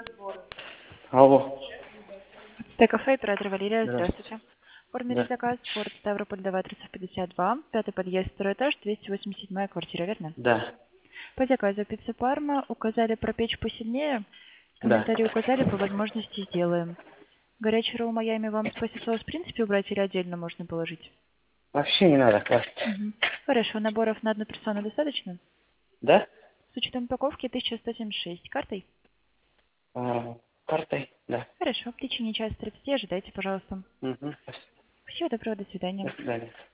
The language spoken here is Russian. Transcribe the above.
Алло. Т-кафе, оператор Валерия, Здравствуйте. здравствуйте. Оформили Да. заказ, город Ставрополь, до адресов 52, пятый подъезд, второй этаж, 287 квартира, верно? Да. По заказу пицца Парма указали пропечь посильнее, Да. комментарии указали, по возможности сделаем. Горячий ролл Майами вам спайси соус в принципе убрать или отдельно можно положить? Вообще не надо класть. Мгм. Хорошо, наборов на одну персону достаточно? Да? С учетом упаковки 1176. Картой? Картой? Да. Хорошо, в течение часа 30 ожидайте, пожалуйста. Угу. Спасибо. Всего доброго, до свидания. До свидания.